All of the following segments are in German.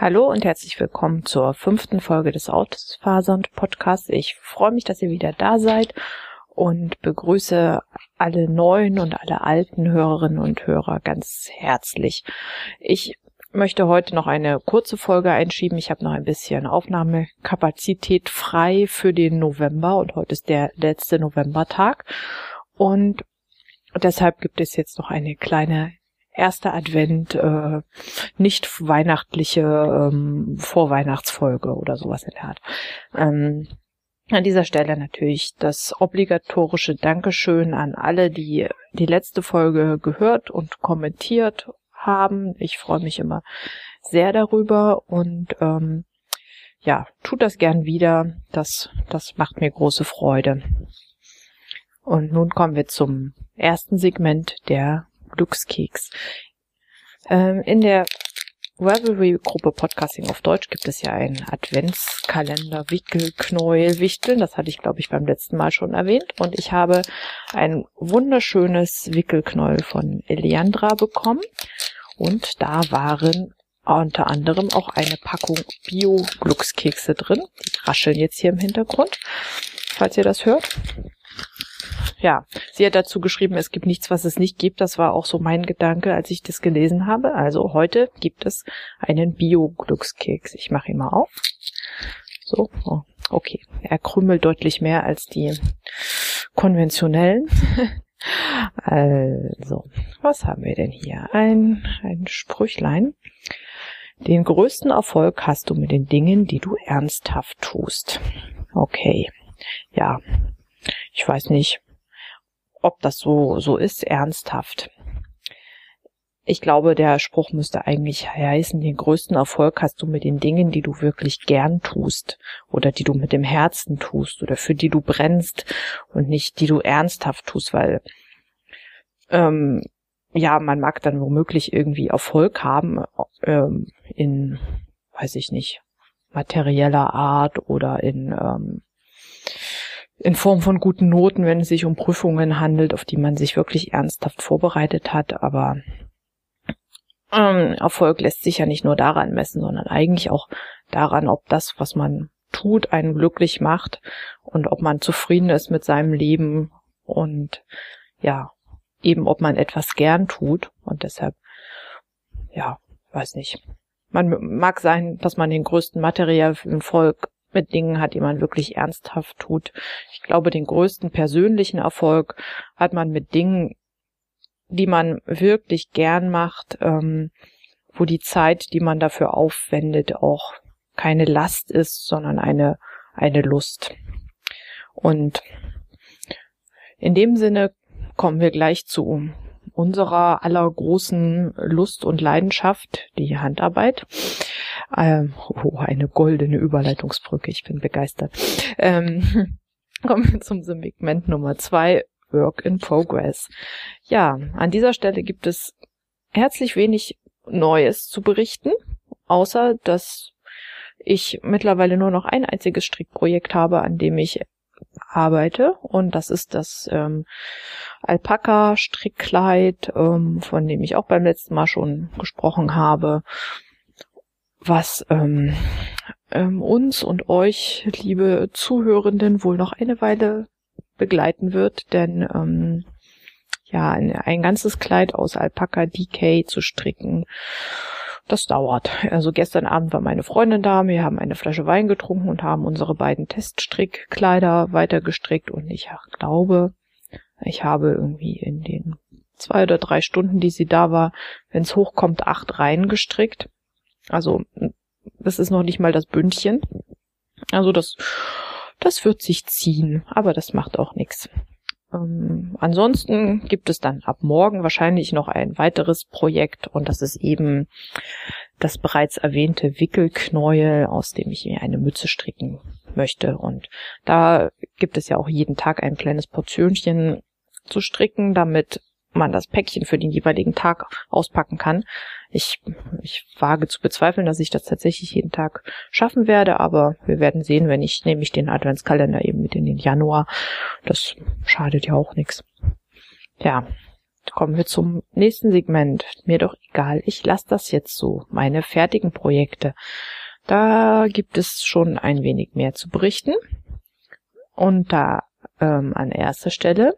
Hallo und herzlich willkommen zur 5. Folge des Ausfasernd-Podcasts. Ich freue mich, dass ihr wieder da seid und begrüße alle neuen und alle alten Hörerinnen und Hörer ganz herzlich. Ich möchte heute noch eine kurze Folge einschieben. Ich habe noch ein bisschen Aufnahmekapazität frei für den November und heute ist der letzte Novembertag und deshalb gibt es jetzt noch eine kleine erster Advent, nicht weihnachtliche Vorweihnachtsfolge oder sowas in der Art. An dieser Stelle natürlich das obligatorische Dankeschön an alle, die die letzte Folge gehört und kommentiert haben. Ich freue mich immer sehr darüber und tut das gern wieder. Das macht mir große Freude. Und nun kommen wir zum ersten Segment, der Glückskeks. In der Ravelry-Gruppe Podcasting auf Deutsch gibt es ja einen Adventskalender Wickelknäuel Wichteln. Das hatte ich, glaube ich, beim letzten Mal schon erwähnt. Und ich habe ein wunderschönes Wickelknäuel von Eleandra bekommen. Und da waren unter anderem auch eine Packung Bio-Glückskekse drin. Die rascheln jetzt hier im Hintergrund, falls ihr das hört. Ja, sie hat dazu geschrieben, es gibt nichts, was es nicht gibt. Das war auch so mein Gedanke, als ich das gelesen habe. Also heute gibt es einen Bio-Glückskeks. Ich mache ihn mal auf. So, oh, okay. Er krümelt deutlich mehr als die konventionellen. Also, was haben wir denn hier? Ein Sprüchlein. Den größten Erfolg hast du mit den Dingen, die du ernsthaft tust. Okay, ja. Ich weiß nicht, ob das so ist, ernsthaft. Ich glaube, der Spruch müsste eigentlich heißen, den größten Erfolg hast du mit den Dingen, die du wirklich gern tust oder die du mit dem Herzen tust oder für die du brennst und nicht die du ernsthaft tust, weil man mag dann womöglich irgendwie Erfolg haben in, weiß ich nicht, materieller Art oder in Form von guten Noten, wenn es sich um Prüfungen handelt, auf die man sich wirklich ernsthaft vorbereitet hat. Aber Erfolg lässt sich ja nicht nur daran messen, sondern eigentlich auch daran, ob das, was man tut, einen glücklich macht und ob man zufrieden ist mit seinem Leben und ja, eben ob man etwas gern tut. Und deshalb, ja, weiß nicht. Man mag sein, dass man den größten materiellen Erfolg mit Dingen hat, die man wirklich ernsthaft tut. Ich glaube, den größten persönlichen Erfolg hat man mit Dingen, die man wirklich gern macht, wo die Zeit, die man dafür aufwendet, auch keine Last ist, sondern eine Lust. Und in dem Sinne kommen wir gleich zu unserer aller großen Lust und Leidenschaft, die Handarbeit. Eine goldene Überleitungsbrücke, ich bin begeistert. Kommen wir zum Segment Nummer 2, Work in Progress. Ja, an dieser Stelle gibt es herzlich wenig Neues zu berichten, außer dass ich mittlerweile nur noch ein einziges Strickprojekt habe, an dem ich arbeite, und das ist das Alpaka-Strickkleid, von dem ich auch beim letzten Mal schon gesprochen habe, was uns und euch, liebe Zuhörenden, wohl noch eine Weile begleiten wird, denn ein ganzes Kleid aus Alpaka DK zu stricken, das dauert. Also gestern Abend war meine Freundin da, wir haben eine Flasche Wein getrunken und haben unsere beiden Teststrickkleider weitergestrickt, und ich glaube, ich habe irgendwie in den 2 oder 3 Stunden, die sie da war, wenn es hochkommt, 8 Reihen gestrickt. Also das ist noch nicht mal das Bündchen. Also das wird sich ziehen, aber das macht auch nichts. Ansonsten gibt es dann ab morgen wahrscheinlich noch ein weiteres Projekt, und das ist eben das bereits erwähnte Wickelknäuel, aus dem ich mir eine Mütze stricken möchte. Und da gibt es ja auch jeden Tag ein kleines Portionchen zu stricken, damit man das Päckchen für den jeweiligen Tag auspacken kann. Ich wage zu bezweifeln, dass ich das tatsächlich jeden Tag schaffen werde, aber wir werden sehen, wenn ich nämlich den Adventskalender eben mit in den Januar. Das schadet ja auch nichts. Ja, kommen wir zum nächsten Segment. Mir doch egal, ich lasse das jetzt so. Meine fertigen Projekte. Da gibt es schon ein wenig mehr zu berichten. Und da an erster Stelle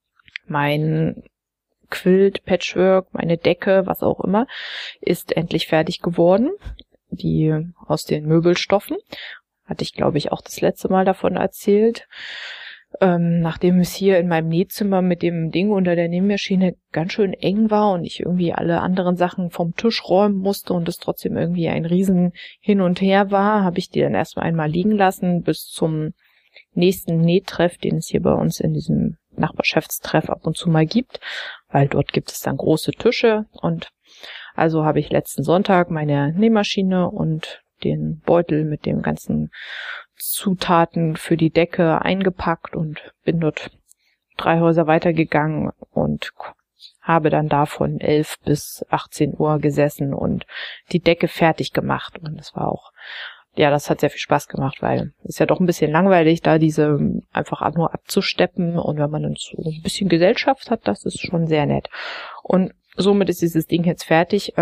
mein Quilt, Patchwork, meine Decke, was auch immer, ist endlich fertig geworden. Die aus den Möbelstoffen. Hatte ich, glaube ich, auch das letzte Mal davon erzählt. Nachdem es hier in meinem Nähzimmer mit dem Ding unter der Nähmaschine ganz schön eng war und ich irgendwie alle anderen Sachen vom Tisch räumen musste und es trotzdem irgendwie ein Riesen hin und her war, habe ich die dann erstmal einmal liegen lassen bis zum nächsten Nähtreff, den es hier bei uns in diesem Nachbarschaftstreff ab und zu mal gibt, weil dort gibt es dann große Tische und also habe ich letzten Sonntag meine Nähmaschine und den Beutel mit dem ganzen Zutaten für die Decke eingepackt und bin dort 3 Häuser weitergegangen und habe dann da von 11 bis 18 Uhr gesessen und die Decke fertig gemacht. Und das war auch, ja, das hat sehr viel Spaß gemacht, weil es ist ja doch ein bisschen langweilig, da diese einfach nur abzusteppen. Und wenn man dann so ein bisschen Gesellschaft hat, das ist schon sehr nett. Und somit ist dieses Ding jetzt fertig.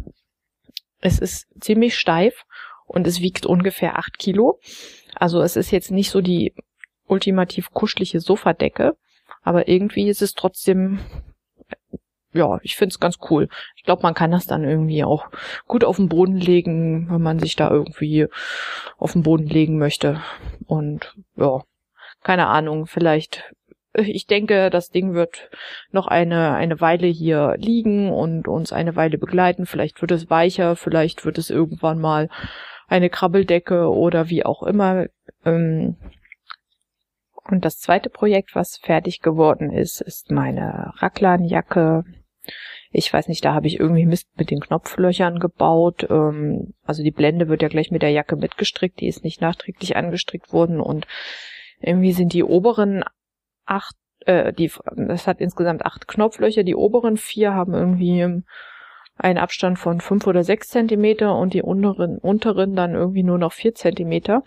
Es ist ziemlich steif und es wiegt ungefähr 8 Kilo. Also es ist jetzt nicht so die ultimativ kuschelige Sofadecke, aber irgendwie ist es trotzdem, ja, ich finde es ganz cool. Ich glaube, man kann das dann irgendwie auch gut auf den Boden legen, wenn man sich da irgendwie auf den Boden legen möchte. Und ja, keine Ahnung, vielleicht, ich denke, das Ding wird noch eine Weile hier liegen und uns eine Weile begleiten. Vielleicht wird es weicher, vielleicht wird es irgendwann mal eine Krabbeldecke oder wie auch immer. Und das zweite Projekt, was fertig geworden ist, ist meine Raglanjacke. Ich weiß nicht, da habe ich irgendwie Mist mit den Knopflöchern gebaut. Also die Blende wird ja gleich mit der Jacke mitgestrickt, die ist nicht nachträglich angestrickt worden. Und irgendwie sind die oberen 8, das hat insgesamt 8 Knopflöcher, die oberen 4 haben irgendwie einen Abstand von 5 oder 6 Zentimeter und die unteren dann irgendwie nur noch 4 Zentimeter.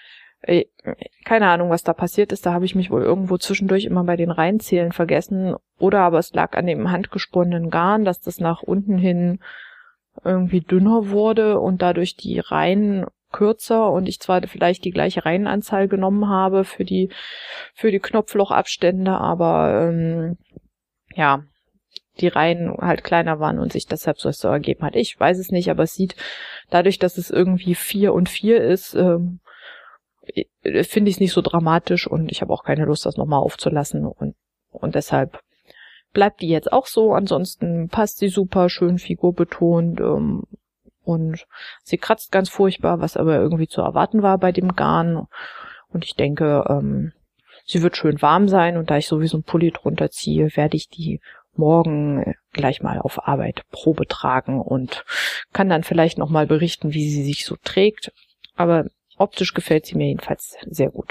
Keine Ahnung, was da passiert ist. Da habe ich mich wohl irgendwo zwischendurch immer bei den Reihenzählen vergessen. Oder aber es lag an dem handgesponnenen Garn, dass das nach unten hin irgendwie dünner wurde und dadurch die Reihen kürzer und ich zwar vielleicht die gleiche Reihenanzahl genommen habe für die Knopflochabstände, aber ja, die Reihen halt kleiner waren und sich deshalb so ergeben hat. Ich weiß es nicht, aber es sieht, dadurch, dass es irgendwie 4 und 4 ist, finde ich es nicht so dramatisch und ich habe auch keine Lust, das nochmal aufzulassen und deshalb bleibt die jetzt auch so. Ansonsten passt sie super, schön figurbetont und sie kratzt ganz furchtbar, was aber irgendwie zu erwarten war bei dem Garn und ich denke, sie wird schön warm sein und da ich sowieso einen Pulli drunter ziehe, werde ich die morgen gleich mal auf Arbeit Probe tragen und kann dann vielleicht nochmal berichten, wie sie sich so trägt. Aber optisch gefällt sie mir jedenfalls sehr gut.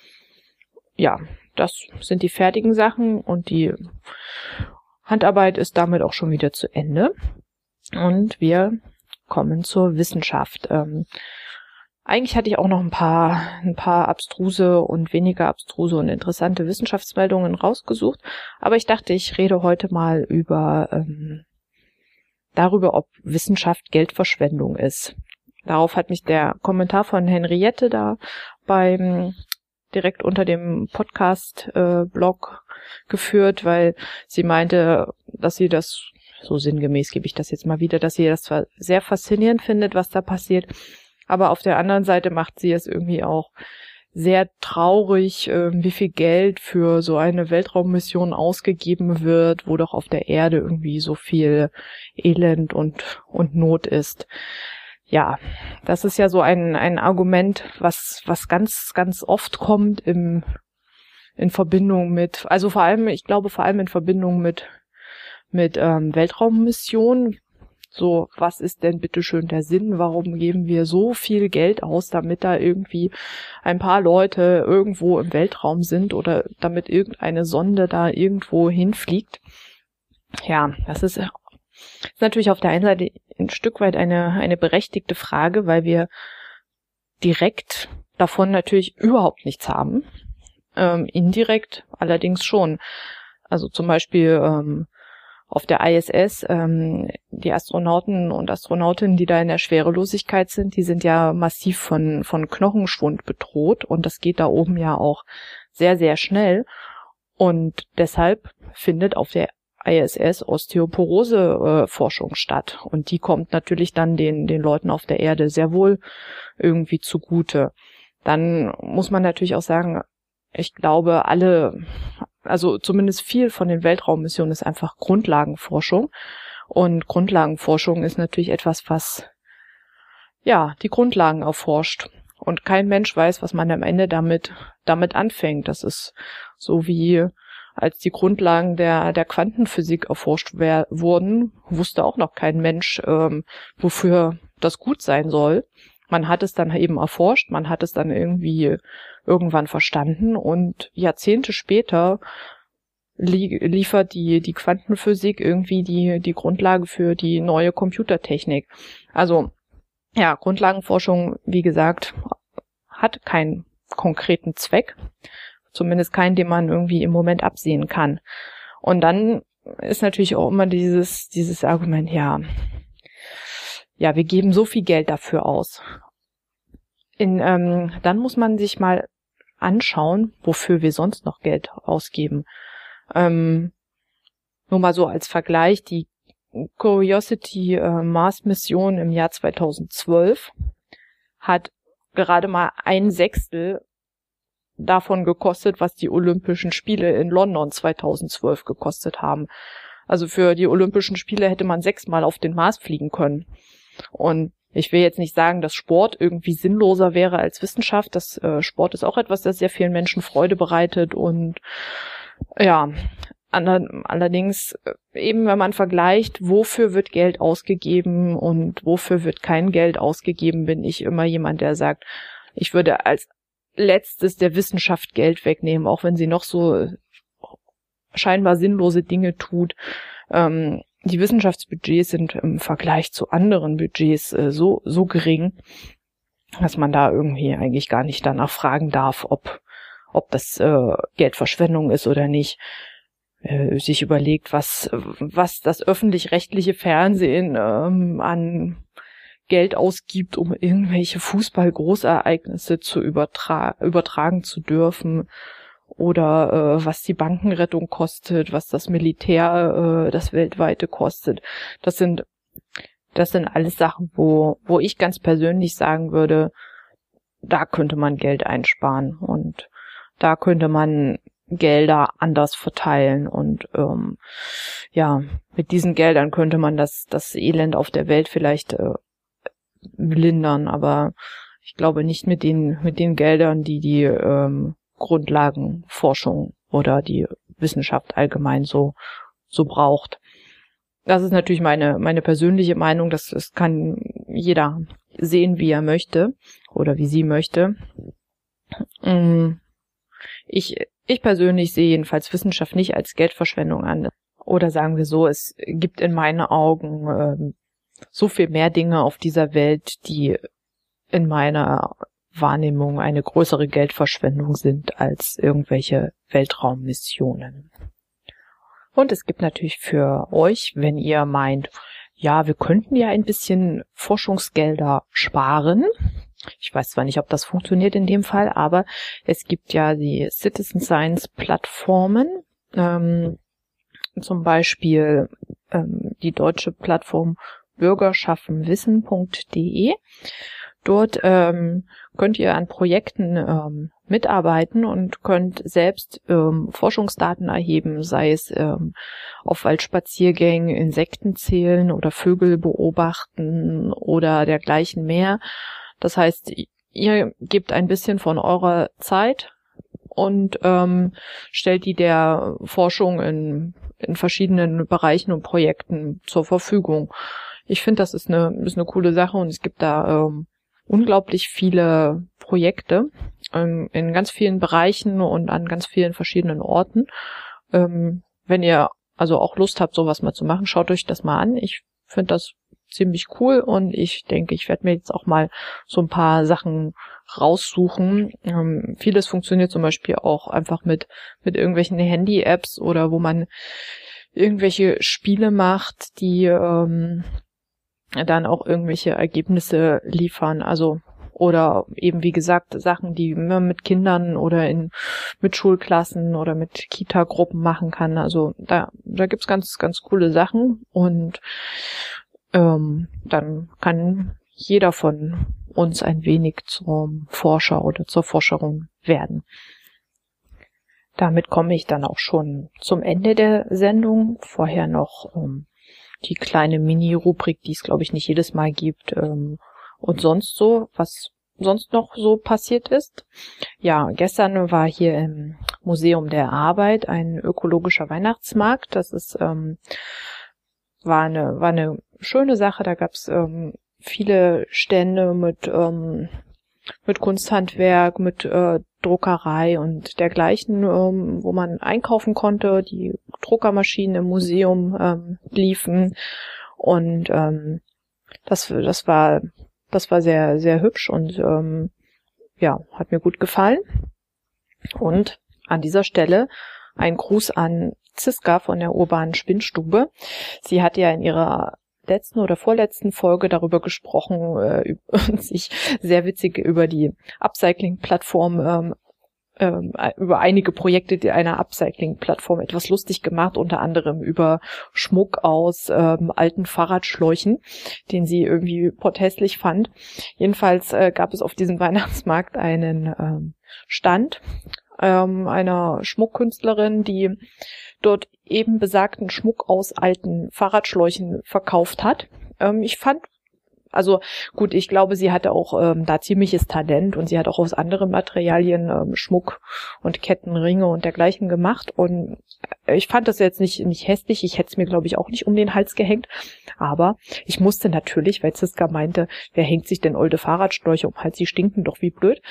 Ja, das sind die fertigen Sachen und die Handarbeit ist damit auch schon wieder zu Ende. Und wir kommen zur Wissenschaft. Eigentlich hatte ich auch noch ein paar abstruse und weniger abstruse und interessante Wissenschaftsmeldungen rausgesucht, aber ich dachte, ich rede heute mal darüber, ob Wissenschaft Geldverschwendung ist. Darauf hat mich der Kommentar von Henriette da direkt unter dem Podcast-Blog geführt, weil sie meinte, dass sie das, so sinngemäß gebe ich das jetzt mal wieder, dass sie das zwar sehr faszinierend findet, was da passiert, aber auf der anderen Seite macht sie es irgendwie auch sehr traurig, wie viel Geld für so eine Weltraummission ausgegeben wird, wo doch auf der Erde irgendwie so viel Elend und Not ist. Ja, das ist ja so ein Argument, was ganz, ganz oft kommt in Verbindung mit, also ich glaube vor allem in Verbindung mit Weltraummissionen. So, was ist denn bitteschön der Sinn? Warum geben wir so viel Geld aus, damit da irgendwie ein paar Leute irgendwo im Weltraum sind oder damit irgendeine Sonde da irgendwo hinfliegt? Ja, das ist natürlich auf der einen Seite ein Stück weit eine berechtigte Frage, weil wir direkt davon natürlich überhaupt nichts haben. Indirekt allerdings schon. Also zum Beispiel auf der ISS, die Astronauten und Astronautinnen, die da in der Schwerelosigkeit sind, die sind ja massiv von Knochenschwund bedroht und das geht da oben ja auch sehr, sehr schnell und deshalb findet auf der ISS Osteoporose-Forschung statt und die kommt natürlich dann den Leuten auf der Erde sehr wohl irgendwie zugute. Dann muss man natürlich auch sagen, ich glaube, also zumindest viel von den Weltraummissionen ist einfach Grundlagenforschung. Und Grundlagenforschung ist natürlich etwas, was, ja, die Grundlagen erforscht. Und kein Mensch weiß, was man am Ende damit anfängt. Das ist so wie, als die Grundlagen der Quantenphysik erforscht wurden, wusste auch noch kein Mensch, wofür das gut sein soll. Man hat es dann eben erforscht, man hat es dann irgendwie irgendwann verstanden und Jahrzehnte später liefert die Quantenphysik irgendwie die Grundlage für die neue Computertechnik. Also ja, Grundlagenforschung, wie gesagt, hat keinen konkreten Zweck, zumindest keinen, den man irgendwie im Moment absehen kann. Und dann ist natürlich auch immer dieses Argument, ja, wir geben so viel Geld dafür aus. Dann muss man sich mal anschauen, wofür wir sonst noch Geld ausgeben. Nur mal so als Vergleich, die Curiosity Mars-Mission im Jahr 2012 hat gerade mal 1/6 davon gekostet, was die Olympischen Spiele in London 2012 gekostet haben. Also für die Olympischen Spiele hätte man 6-mal auf den Mars fliegen können. Und ich will jetzt nicht sagen, dass Sport irgendwie sinnloser wäre als Wissenschaft. Sport ist auch etwas, das sehr vielen Menschen Freude bereitet und ja, allerdings eben, wenn man vergleicht, wofür wird Geld ausgegeben und wofür wird kein Geld ausgegeben, bin ich immer jemand, der sagt, ich würde als letztes der Wissenschaft Geld wegnehmen, auch wenn sie noch so scheinbar sinnlose Dinge tut. Die Wissenschaftsbudgets sind im Vergleich zu anderen Budgets so gering, dass man da irgendwie eigentlich gar nicht danach fragen darf, ob das Geldverschwendung ist oder nicht. Sich überlegt, was das öffentlich-rechtliche Fernsehen an Geld ausgibt, um irgendwelche Fußball-Großereignisse zu übertragen zu dürfen. Oder was die Bankenrettung kostet, was das Militär, das weltweite kostet. Das sind alles Sachen, wo ich ganz persönlich sagen würde, da könnte man Geld einsparen und da könnte man Gelder anders verteilen und mit diesen Geldern könnte man das Elend auf der Welt vielleicht lindern, aber ich glaube nicht mit den Geldern, die Grundlagenforschung oder die Wissenschaft allgemein so braucht. Das ist natürlich meine persönliche Meinung, das kann jeder sehen, wie er möchte oder wie sie möchte. Ich persönlich sehe jedenfalls Wissenschaft nicht als Geldverschwendung an. Oder sagen wir so, es gibt in meinen Augen so viel mehr Dinge auf dieser Welt, die in meiner Wahrnehmung eine größere Geldverschwendung sind als irgendwelche Weltraummissionen. Und es gibt natürlich für euch, wenn ihr meint, ja, wir könnten ja ein bisschen Forschungsgelder sparen. Ich weiß zwar nicht, ob das funktioniert in dem Fall, aber es gibt ja die Citizen Science Plattformen, zum Beispiel die deutsche Plattform bürgerschaffenwissen.de. Dort könnt ihr an Projekten mitarbeiten und könnt selbst Forschungsdaten erheben, sei es auf Waldspaziergängen Insekten zählen oder Vögel beobachten oder dergleichen mehr. Das heißt, ihr gebt ein bisschen von eurer Zeit und stellt die der Forschung in verschiedenen Bereichen und Projekten zur Verfügung. Ich finde, das ist eine coole Sache und es gibt da unglaublich viele Projekte in ganz vielen Bereichen und an ganz vielen verschiedenen Orten. Wenn ihr also auch Lust habt, sowas mal zu machen, schaut euch das mal an. Ich finde das ziemlich cool und ich denke, ich werde mir jetzt auch mal so ein paar Sachen raussuchen. Vieles funktioniert zum Beispiel auch einfach mit irgendwelchen Handy-Apps oder wo man irgendwelche Spiele macht, die dann auch irgendwelche Ergebnisse liefern. Also oder eben, wie gesagt, Sachen, die man mit Kindern oder mit Schulklassen oder mit Kita-Gruppen machen kann. Also da gibt's ganz, ganz coole Sachen und dann kann jeder von uns ein wenig zum Forscher oder zur Forscherin werden. Damit komme ich dann auch schon zum Ende der Sendung. Vorher noch die kleine Mini-Rubrik, die es, glaube ich, nicht jedes Mal gibt. Und sonst so, was sonst noch so passiert ist. Ja, gestern war hier im Museum der Arbeit ein ökologischer Weihnachtsmarkt. Das ist war eine schöne Sache. Da gab's viele Stände mit Kunsthandwerk, mit Druckerei und dergleichen, wo man einkaufen konnte. Die Druckermaschinen im Museum liefen und das war sehr, sehr hübsch und ja, hat mir gut gefallen. Und an dieser Stelle ein Gruß an Ziska von der Urbanen Spinnstube. Sie hat ja in ihrer letzten oder vorletzten Folge darüber gesprochen und sich sehr witzig über die Upcycling-Plattform über einige Projekte einer Upcycling-Plattform etwas lustig gemacht, unter anderem über Schmuck aus alten Fahrradschläuchen, den sie irgendwie potthässlich fand. Jedenfalls gab es auf diesem Weihnachtsmarkt einen Stand einer Schmuckkünstlerin, die dort eben besagten Schmuck aus alten Fahrradschläuchen verkauft hat. Ich fand, also gut, ich glaube, sie hatte auch da ziemliches Talent und sie hat auch aus anderen Materialien Schmuck und Ketten, Ringe und dergleichen gemacht und ich fand das jetzt nicht hässlich, ich hätte es mir, glaube ich, auch nicht um den Hals gehängt, aber ich musste natürlich, weil Ziska meinte, wer hängt sich denn olde Fahrradschläuche um den Hals, die stinken doch wie blöd,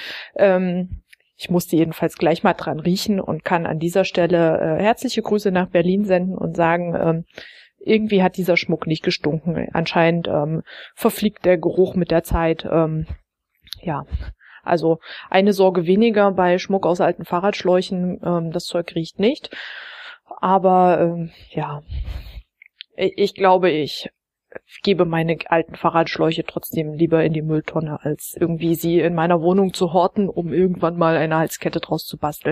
ich musste jedenfalls gleich mal dran riechen und kann an dieser Stelle herzliche Grüße nach Berlin senden und sagen, irgendwie hat dieser Schmuck nicht gestunken. Anscheinend verfliegt der Geruch mit der Zeit. Ja, also eine Sorge weniger bei Schmuck aus alten Fahrradschläuchen. Das Zeug riecht nicht. Aber ja, ich glaube, ich gebe meine alten Fahrradschläuche trotzdem lieber in die Mülltonne, als irgendwie sie in meiner Wohnung zu horten, um irgendwann mal eine Halskette draus zu basteln.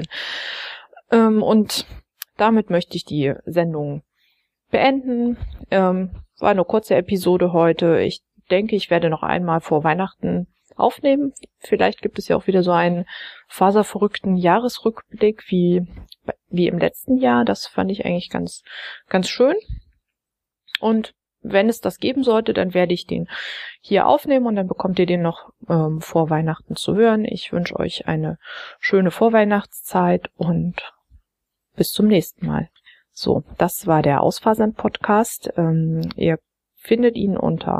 Und damit möchte ich die Sendung beenden. War eine kurze Episode heute. Ich denke, ich werde noch einmal vor Weihnachten aufnehmen. Vielleicht gibt es ja auch wieder so einen faserverrückten Jahresrückblick wie im letzten Jahr. Das fand ich eigentlich ganz, ganz schön. Und wenn es das geben sollte, dann werde ich den hier aufnehmen und dann bekommt ihr den noch vor Weihnachten zu hören. Ich wünsche euch eine schöne Vorweihnachtszeit und bis zum nächsten Mal. So, das war der Ausfasernd-Podcast. Ihr findet ihn unter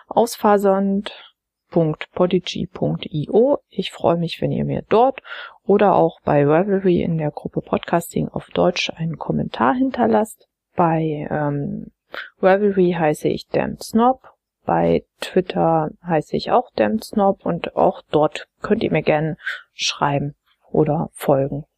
ausfasernd.podigy.io. Ich freue mich, wenn ihr mir dort oder auch bei Ravelry in der Gruppe Podcasting auf Deutsch einen Kommentar hinterlasst. Bei Ravelry heiße ich Damned Snob. Bei Twitter heiße ich auch Damned Snob und auch dort könnt ihr mir gerne schreiben oder folgen.